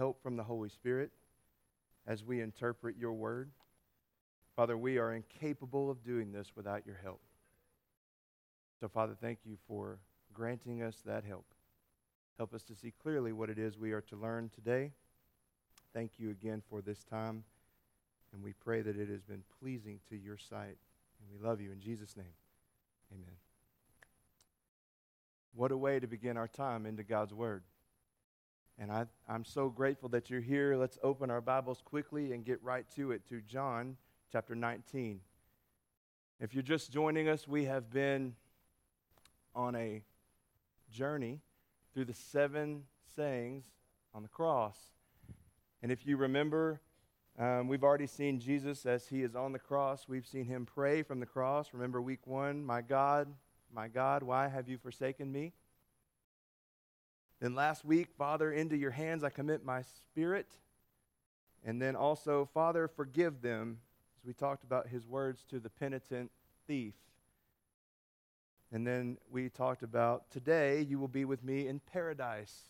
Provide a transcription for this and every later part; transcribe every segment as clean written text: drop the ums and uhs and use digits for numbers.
help from the Holy Spirit as we interpret your word. Father, we are incapable of doing this without your help. So, Father, thank you for granting us that help. Help us to see clearly what it is we are to learn today. Thank you again for this time, and we pray that it has been pleasing to your sight. And we love you in Jesus' name. Amen. What a way to begin our time into God's Word. And I'm so grateful that you're here. Let's open our Bibles quickly and get right to it, to John chapter 19. If you're just joining us, we have been on a journey through the 7 sayings on the cross. And if you remember, we've already seen Jesus as he is on the cross. We've seen him pray from the cross. Remember week 1, my God, why have you forsaken me? Then last week, Father, into your hands I commit my spirit. And then also, Father, forgive them, as we talked about his words to the penitent thief. And then we talked about, today you will be with me in paradise.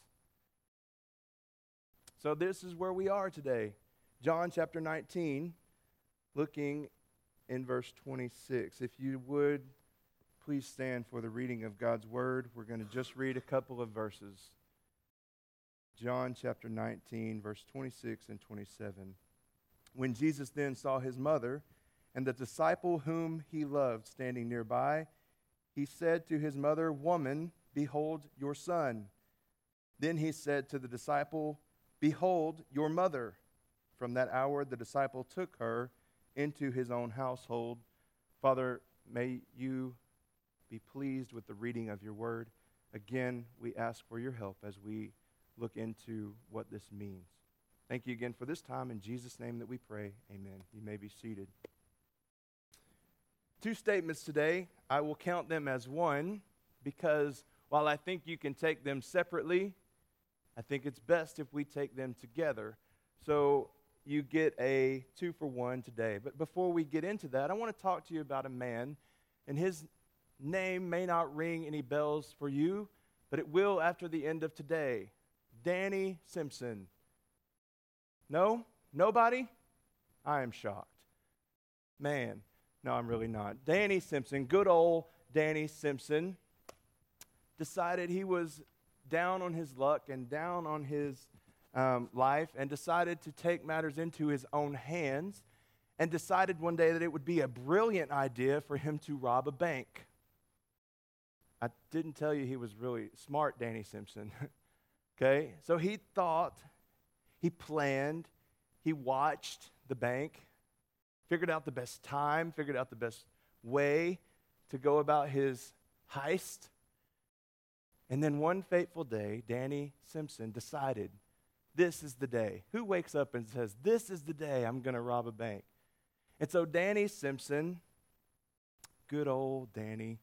So this is where we are today. John chapter 19, looking in verse 26. If you would, please stand for the reading of God's word. We're going to just read a couple of verses. John chapter 19, verse 26 and 27. When Jesus then saw his mother and the disciple whom he loved standing nearby, he said to his mother, "Woman, behold your son." Then he said to the disciple, "Behold your mother." From that hour the disciple took her into his own household. Father, may you be pleased with the reading of your word. Again, we ask for your help as we look into what this means. Thank you again for this time. In Jesus' name that we pray, amen. You may be seated. 2 statements today. I will count them as one because while I think you can take them separately, I think it's best if we take them together. So you get a 2-for-1 today. But before we get into that, I want to talk to you about a man, and his name may not ring any bells for you, but it will after the end of today. Danny Simpson. No? Nobody? I am shocked. Man, no, I'm really not. Danny Simpson, good old Danny Simpson, decided he was down on his luck and down on his life and decided to take matters into his own hands and decided one day that it would be a brilliant idea for him to rob a bank. I didn't tell you he was really smart, Danny Simpson. Okay, so he thought, he planned, he watched the bank, figured out the best time, figured out the best way to go about his heist. And then one fateful day, Danny Simpson decided, this is the day. Who wakes up and says, this is the day I'm going to rob a bank? And so Danny Simpson, good old Danny,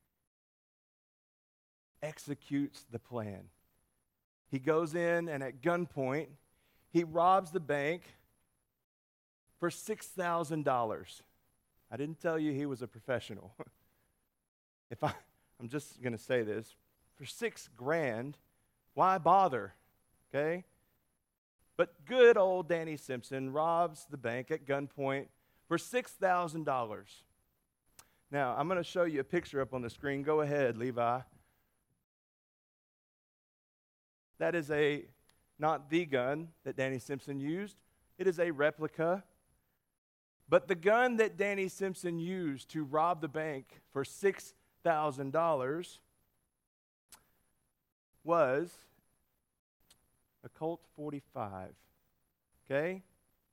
executes the plan. He goes in and at gunpoint, he robs the bank for $6,000. I didn't tell you he was a professional. I'm just going to say this. For $6,000, why bother? Okay? But good old Danny Simpson robs the bank at gunpoint for $6,000. Now, I'm going to show you a picture up on the screen. Go ahead, Levi. That is not the gun that Danny Simpson used. It is a replica. But the gun that Danny Simpson used to rob the bank for $6,000 was a Colt 45. Okay?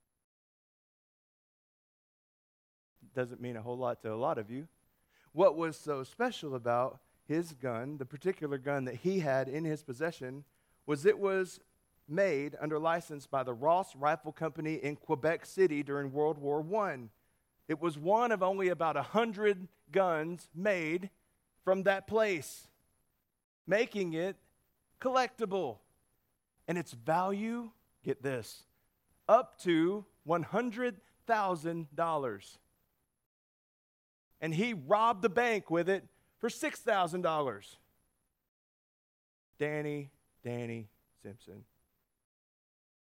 Doesn't mean a whole lot to a lot of you. What was so special about his gun, the particular gun that he had in his possession, was it was made under license by the Ross Rifle Company in Quebec City during World War I. It was one of only about 100 guns made from that place, making it collectible. And its value, get this, up to $100,000. And he robbed the bank with it for $6,000. Danny Simpson.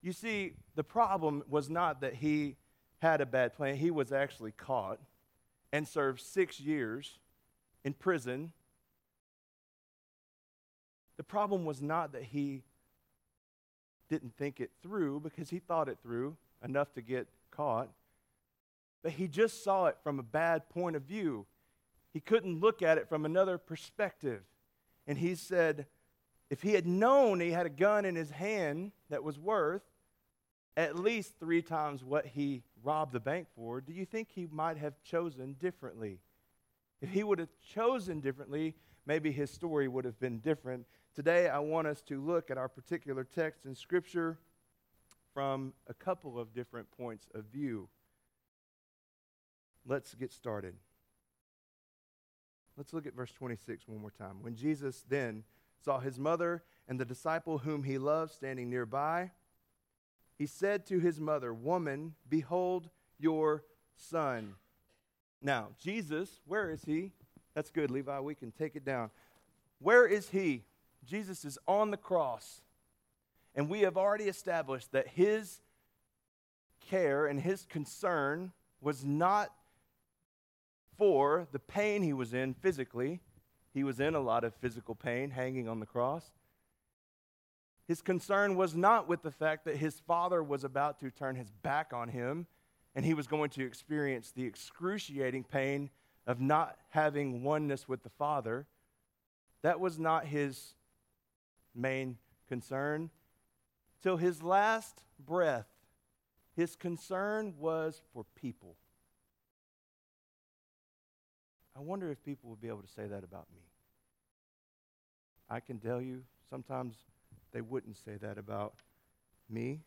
You see, the problem was not that he had a bad plan. He was actually caught and served 6 years in prison. The problem was not that he didn't think it through, because he thought it through enough to get caught. But he just saw it from a bad point of view. He couldn't look at it from another perspective. And he said, if he had known he had a gun in his hand that was worth at least 3 times what he robbed the bank for, do you think he might have chosen differently? If he would have chosen differently, maybe his story would have been different. Today, I want us to look at our particular text in Scripture from a couple of different points of view. Let's get started. Let's look at verse 26 one more time. When Jesus then saw his mother and the disciple whom he loved standing nearby, he said to his mother, "Woman, behold your son." Now, Jesus, where is he? That's good, Levi. We can take it down. Where is he? Jesus is on the cross. And we have already established that his care and his concern was not for the pain he was in physically. He was in a lot of physical pain hanging on the cross. His concern was not with the fact that his father was about to turn his back on him and he was going to experience the excruciating pain of not having oneness with the Father. That was not his main concern. Till his last breath, his concern was for people. I wonder if people would be able to say that about me. I can tell you, sometimes they wouldn't say that about me.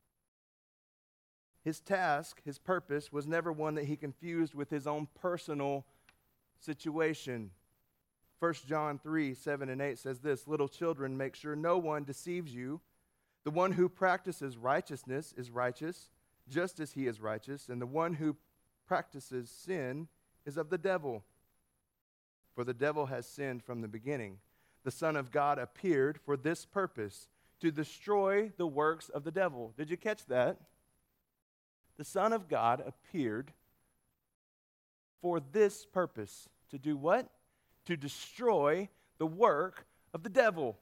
His task, his purpose, was never one that he confused with his own personal situation. 1 John 3, 7 and 8 says this, "Little children, make sure no one deceives you. The one who practices righteousness is righteous, just as he is righteous, and the one who practices sin is of the devil. For the devil has sinned from the beginning. The Son of God appeared for this purpose, to destroy the works of the devil." Did you catch that? The Son of God appeared for this purpose. To do what? To destroy the work of the devil.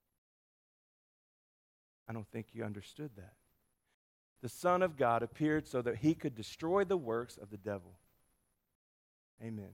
I don't think you understood that. The Son of God appeared so that he could destroy the works of the devil. Amen.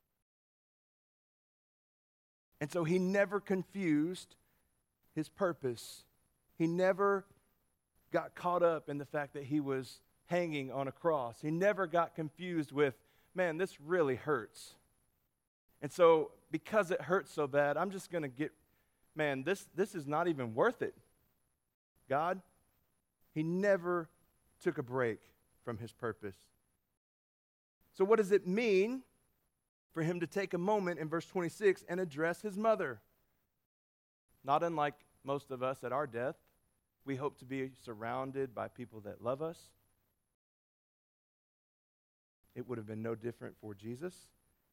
And so he never confused his purpose. He never got caught up in the fact that he was hanging on a cross. He never got confused with, man, this really hurts. And so because it hurts so bad, I'm just going to get, man, this is not even worth it. God, he never took a break from his purpose. So what does it mean for him to take a moment in verse 26 and address his mother? Not unlike most of us at our death, we hope to be surrounded by people that love us. It would have been no different for Jesus.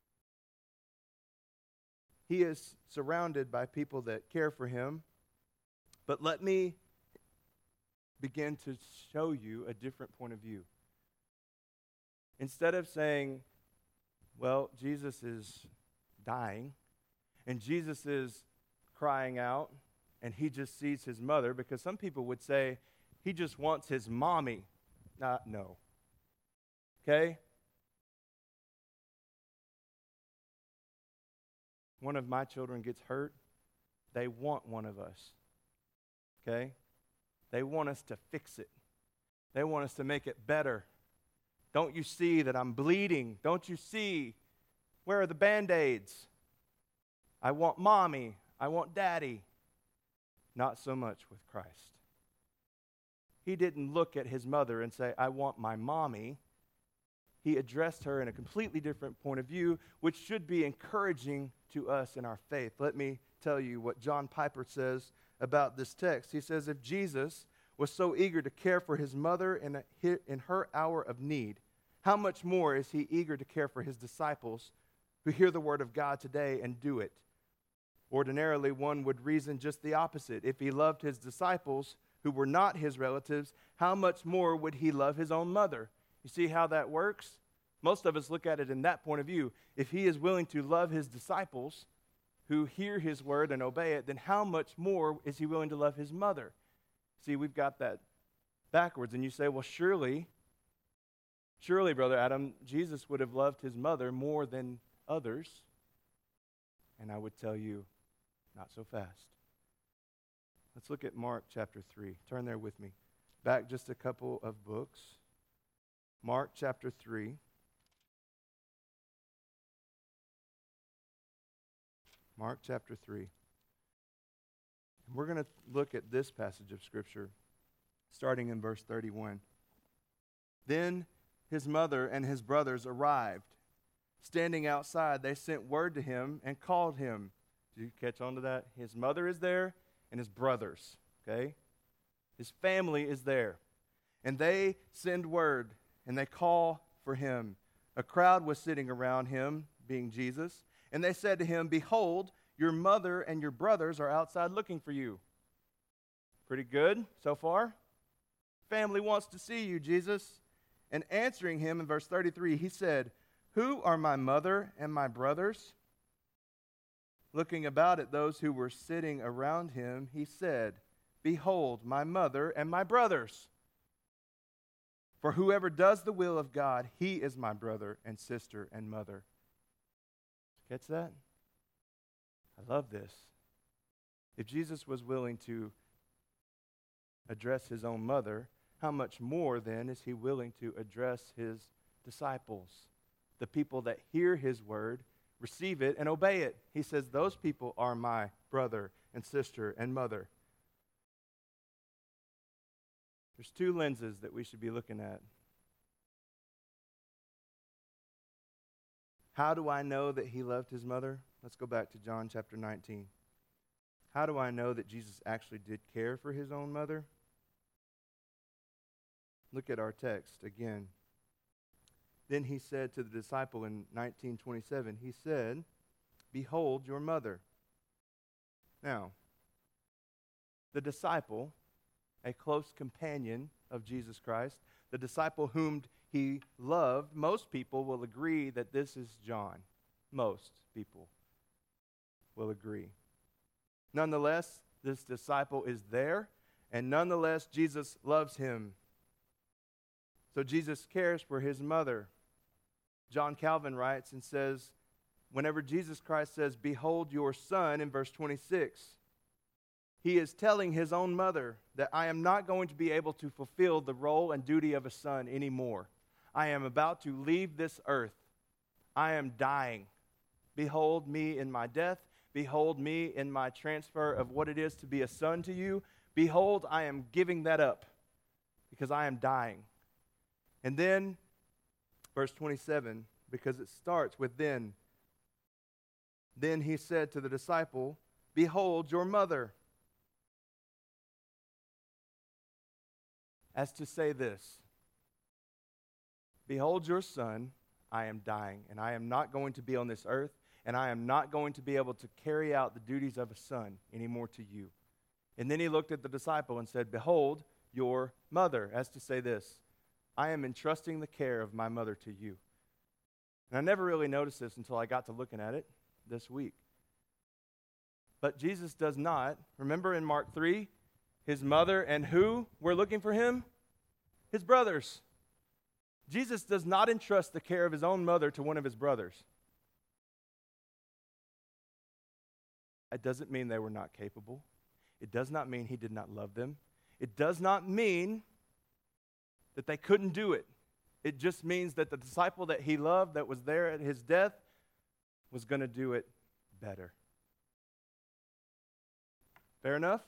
He is surrounded by people that care for him. But let me begin to show you a different point of view. Instead of saying, well, Jesus is dying, and Jesus is crying out, and he just sees his mother, because some people would say, he just wants his mommy. No. Okay? One of my children gets hurt, they want one of us. Okay? They want us to fix it. They want us to make it better. Don't you see that I'm bleeding? Don't you see? Where are the Band-Aids? I want mommy. I want daddy. Not so much with Christ. He didn't look at his mother and say, I want my mommy. He addressed her in a completely different point of view, which should be encouraging to us in our faith. Let me tell you what John Piper says about this text. He says, if Jesus was so eager to care for his mother in her hour of need, how much more is he eager to care for his disciples who hear the word of God today and do it? Ordinarily, one would reason just the opposite. If he loved his disciples who were not his relatives, how much more would he love his own mother? You see how that works? Most of us look at it in that point of view. If he is willing to love his disciples who hear his word and obey it, then how much more is he willing to love his mother? See, we've got that backwards. And you say, well, surely, Brother Adam, Jesus would have loved his mother more than others. And I would tell you, not so fast. Let's look at Mark chapter 3. Turn there with me. Back just a couple of books. Mark chapter 3. Mark chapter 3. We're going to look at this passage of Scripture starting in verse 31. Then his mother and his brothers arrived. Standing outside, they sent word to him and called him. Did you catch on to that? His mother is there and his brothers, okay? His family is there. And they send word and they call for him. A crowd was sitting around him, being Jesus, and they said to him, "Behold, your mother and your brothers are outside looking for you." Pretty good so far? Family wants to see you, Jesus. And answering him in verse 33, he said, "Who are my mother and my brothers?" Looking about at those who were sitting around him, he said, "Behold, my mother and my brothers. For whoever does the will of God, he is my brother and sister and mother." Catch that? I love this. If Jesus was willing to address his own mother, how much more then is he willing to address his disciples, the people that hear his word, receive it, and obey it? He says, those people are my brother and sister and mother. There's two lenses that we should be looking at. How do I know that he loved his mother? Let's go back to John chapter 19. How do I know that Jesus actually did care for his own mother? Look at our text again. Then he said to the disciple in 19:27, he said, "Behold your mother." Now, the disciple, a close companion of Jesus Christ, the disciple whom he loved, most people will agree that this is John. Most people will agree. Nonetheless, this disciple is there, and nonetheless, Jesus loves him. So Jesus cares for his mother. John Calvin writes and says, whenever Jesus Christ says, "Behold your son," in verse 26, he is telling his own mother that I am not going to be able to fulfill the role and duty of a son anymore. I am about to leave this earth. I am dying. Behold me in my death. Behold me in my transfer of what it is to be a son to you. Behold, I am giving that up because I am dying. And then, verse 27, because it starts with then. Then he said to the disciple, "Behold your mother." As to say this, "Behold your son, I am dying, and I am not going to be on this earth, and I am not going to be able to carry out the duties of a son anymore to you." And then he looked at the disciple and said, "Behold your mother," as to say this, I am entrusting the care of my mother to you. And I never really noticed this until I got to looking at it this week. But Jesus does not, remember in Mark 3, his mother and who were looking for him? His brothers. Jesus does not entrust the care of his own mother to one of his brothers. It doesn't mean they were not capable. It does not mean he did not love them. It does not mean that they couldn't do it. It just means that the disciple that he loved, that was there at his death, was going to do it better. Fair enough?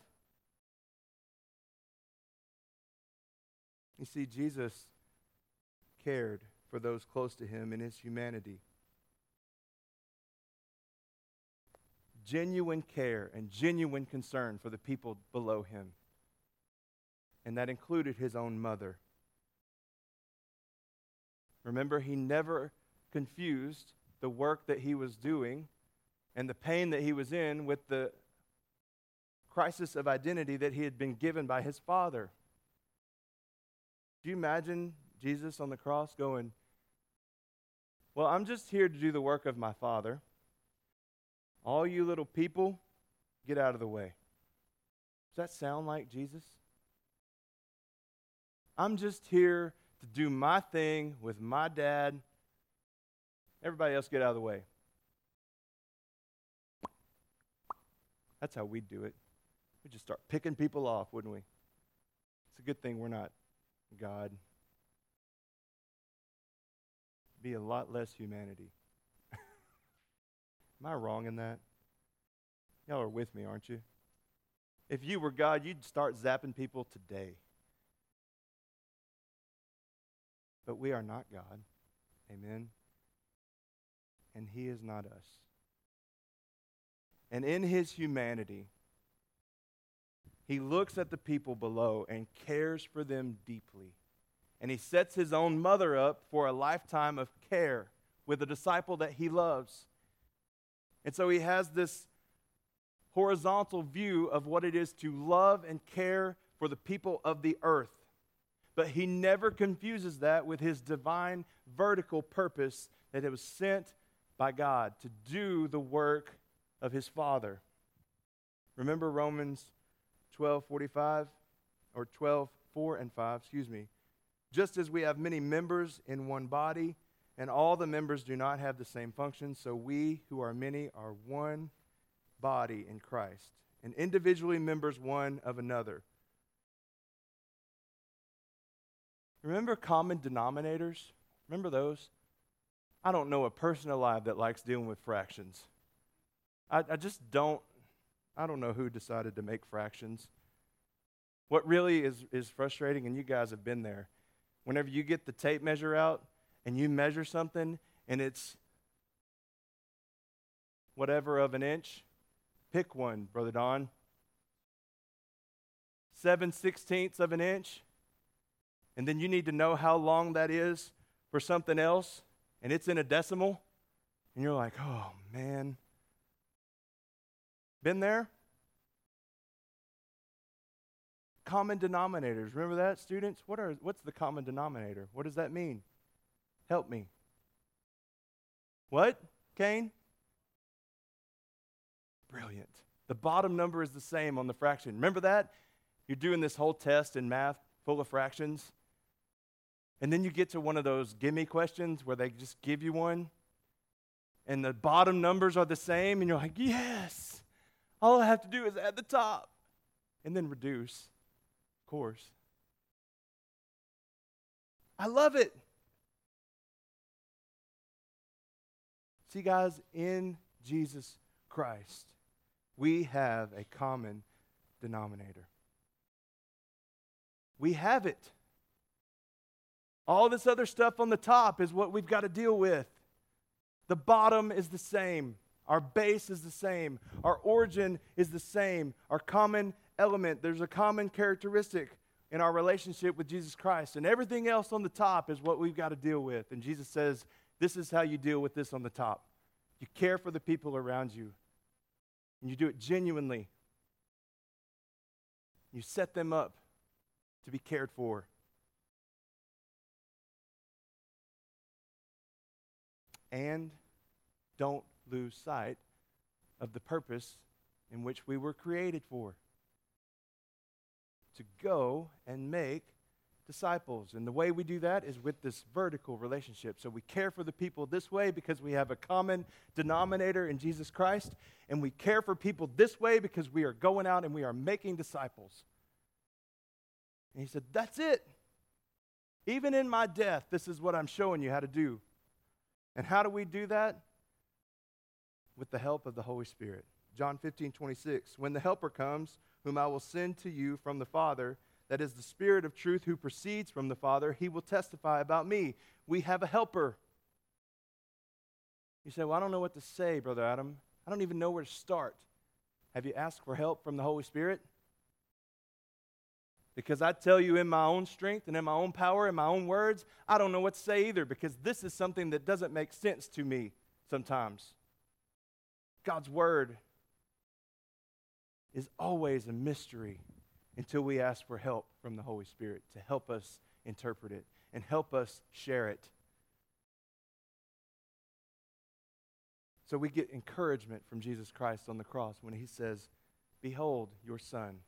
You see, Jesus cared for those close to him in his humanity. Genuine care and genuine concern for the people below him. And that included his own mother. Remember, he never confused the work that he was doing and the pain that he was in with the crisis of identity that he had been given by his Father. Do you imagine Jesus on the cross going, well, I'm just here to do the work of my Father. All you little people, get out of the way. Does that sound like Jesus? I'm just here to do my thing with my dad. Everybody else get out of the way. That's how we'd do it. We'd just start picking people off, wouldn't we? It's a good thing we're not God. Be a lot less humanity. Am I wrong in that? Y'all are with me, aren't you? If you were God, you'd start zapping people today. But we are not God. Amen. And he is not us. And in his humanity, he looks at the people below and cares for them deeply. And he sets his own mother up for a lifetime of care with a disciple that he loves. And so he has this horizontal view of what it is to love and care for the people of the earth. But he never confuses that with his divine vertical purpose that it was sent by God to do the work of his Father. Remember Romans 12:45 or 12:4 and 5, Just as we have many members in one body, and all the members do not have the same function, so we who are many are one body in Christ, and individually members one of another. Remember common denominators? Remember those? I don't know a person alive that likes dealing with fractions. I just don't. I don't know who decided to make fractions. What really is frustrating, and you guys have been there, whenever you get the tape measure out and you measure something and it's whatever of an inch, pick one, Brother Don. 7/16 of an inch, and then you need to know how long that is for something else, and it's in a decimal, and you're like, oh, man. Been there? Common denominators. Remember that, students? What's the common denominator? What does that mean? Help me. What, Kane? Brilliant. The bottom number is the same on the fraction. Remember that? You're doing this whole test in math full of fractions, and then you get to one of those gimme questions where they just give you one, and the bottom numbers are the same, and you're like, yes! All I have to do is add the top, and then reduce, of course. I love it. See, guys, in Jesus Christ, we have a common denominator. We have it. All this other stuff on the top is what we've got to deal with. The bottom is the same. Our base is the same. Our origin is the same. Our common element, there's a common characteristic in our relationship with Jesus Christ. And everything else on the top is what we've got to deal with. And Jesus says, this is how you deal with this on the top. You care for the people around you. And you do it genuinely. You set them up to be cared for. And don't lose sight of the purpose in which we were created for. To go and make disciples. And the way we do that is with this vertical relationship. So we care for the people this way because we have a common denominator in Jesus Christ. And we care for people this way because we are going out and we are making disciples. And he said, that's it. Even in my death, this is what I'm showing you how to do. And how do we do that? With the help of the Holy Spirit. John 15:26. When the Helper comes, whom I will send to you from the Father, that is the Spirit of truth who proceeds from the Father, he will testify about me. We have a helper. You say, well, I don't know what to say, Brother Adam. I don't even know where to start. Have you asked for help from the Holy Spirit? Because I tell you in my own strength and in my own power, in my own words, I don't know what to say either, because this is something that doesn't make sense to me sometimes. God's Word. is always a mystery until we ask for help from the Holy Spirit to help us interpret it and help us share it. So we get encouragement from Jesus Christ on the cross when he says, "Behold your son."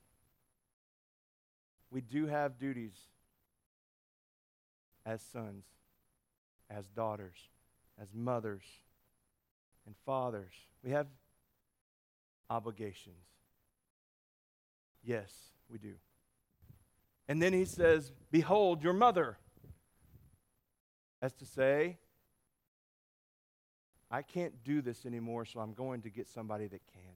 We do have duties as sons, as daughters, as mothers, and fathers. We have obligations. Yes, we do. And then he says, "Behold your mother." As to say, I can't do this anymore, so I'm going to get somebody that can.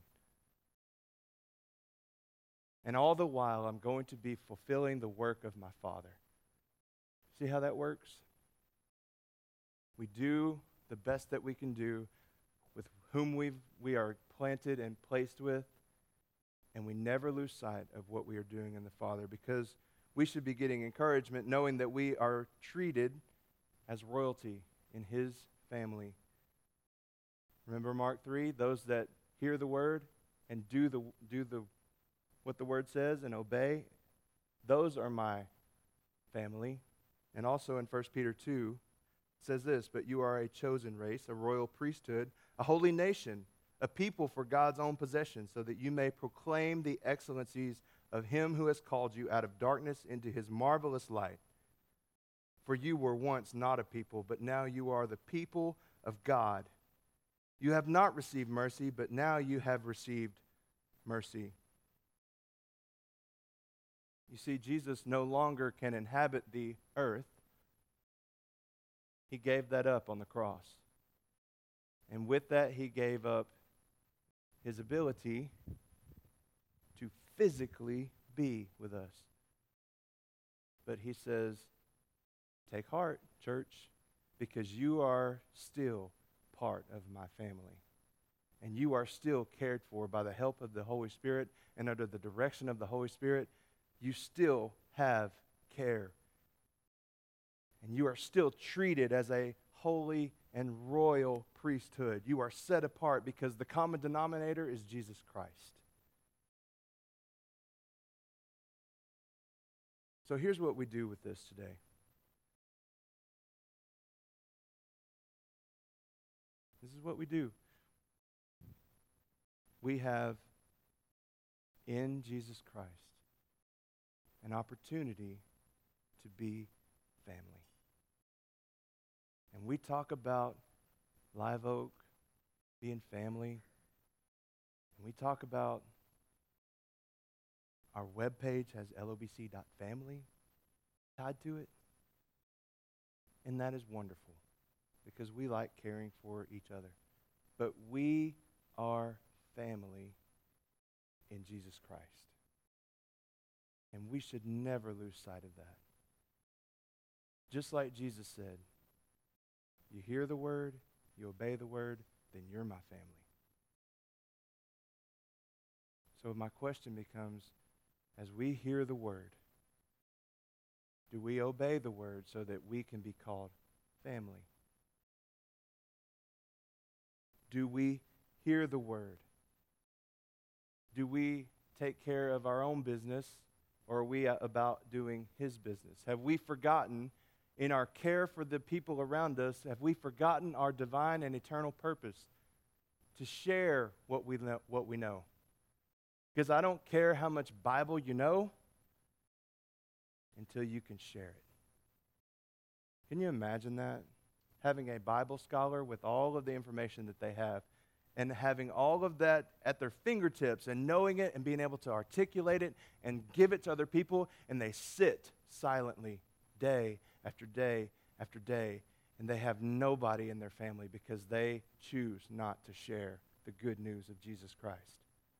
And all the while, I'm going to be fulfilling the work of my Father. See how that works? We do the best that we can do with whom we are planted and placed with, and we never lose sight of what we are doing in the Father, because we should be getting encouragement knowing that we are treated as royalty in his family. Remember Mark 3, those that hear the word and do what the word says and obey, those are my family. And also in 1 Peter 2, it says this, "But you are a chosen race, a royal priesthood, a holy nation, a people for God's own possession, so that you may proclaim the excellencies of him who has called you out of darkness into his marvelous light. For you were once not a people, but now you are the people of God. You have not received mercy, but now you have received mercy." You see, Jesus no longer can inhabit the earth. He gave that up on the cross. And with that, he gave up his ability to physically be with us. But he says, "Take heart, church, because you are still part of my family. And you are still cared for by the help of the Holy Spirit, and under the direction of the Holy Spirit, you still have care. And you are still treated as a holy and royal priesthood. You are set apart because the common denominator is Jesus Christ. So here's what we do with this today. This is what we do. We have in Jesus Christ an opportunity to be family. And we talk about Live Oak being family. And we talk about our webpage has lobc.family tied to it. And that is wonderful because we like caring for each other. But we are family in Jesus Christ. And we should never lose sight of that. Just like Jesus said, you hear the word, you obey the word, then you're my family. So my question becomes, as we hear the word, do we obey the word so that we can be called family? Do we hear the word? Do we take care of our own business, or are we about doing his business? Have we forgotten in our care for the people around us, have we forgotten our divine and eternal purpose to share what we know? Because I don't care how much Bible you know until you can share it. Can you imagine that? Having a Bible scholar with all of the information that they have and having all of that at their fingertips and knowing it and being able to articulate it and give it to other people, and they sit silently day after day after day, and they have nobody in their family because they choose not to share the good news of Jesus Christ.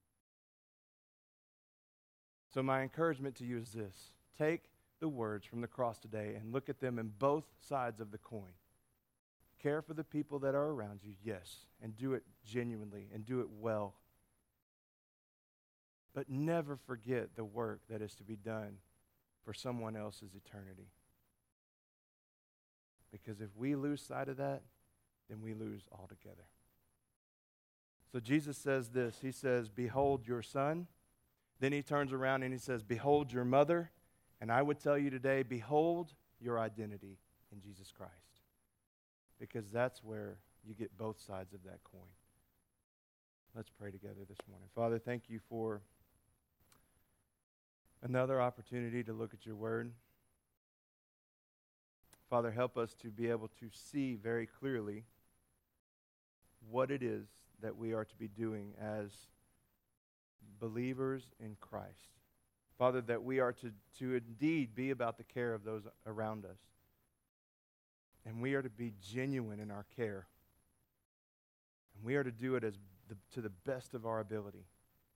So my encouragement to you is this: take the words from the cross today and look at them in both sides of the coin. Care for the people that are around you, yes, and do it genuinely and do it well. But never forget the work that is to be done for someone else's eternity. Because if we lose sight of that, then we lose altogether. So Jesus says this. He says, "Behold your son." Then he turns around and he says, behold your mother. And I would tell you today, behold your identity in Jesus Christ. Because that's where you get both sides of that coin. Let's pray together this morning. Father, thank you for another opportunity to look at your word. Father, help us to be able to see very clearly what it is that we are to be doing as believers in Christ. Father, that we are to indeed be about the care of those around us. And we are to be genuine in our care. And we are to do it to the best of our ability.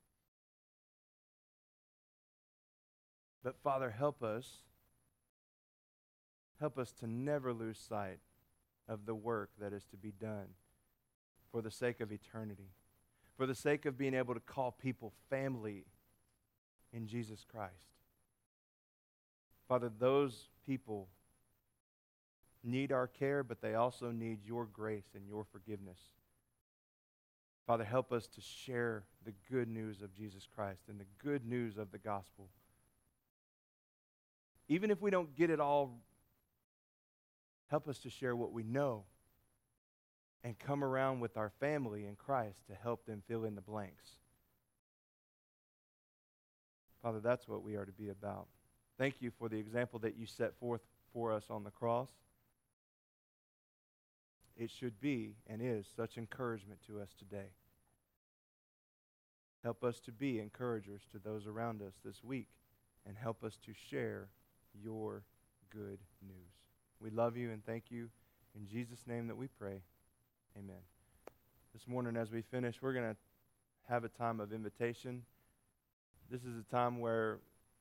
But Father, help us to never lose sight of the work that is to be done for the sake of eternity, for the sake of being able to call people family in Jesus Christ. Father, those people need our care, but they also need your grace and your forgiveness. Father, help us to share the good news of Jesus Christ and the good news of the gospel. Even if we don't get it all, help us to share what we know and come around with our family in Christ to help them fill in the blanks. Father, that's what we are to be about. Thank you for the example that you set forth for us on the cross. It should be and is such encouragement to us today. Help us to be encouragers to those around us this week and help us to share your good news. We love you and thank you. In Jesus' name that we pray, amen. This morning as we finish, we're going to have a time of invitation. This is a time where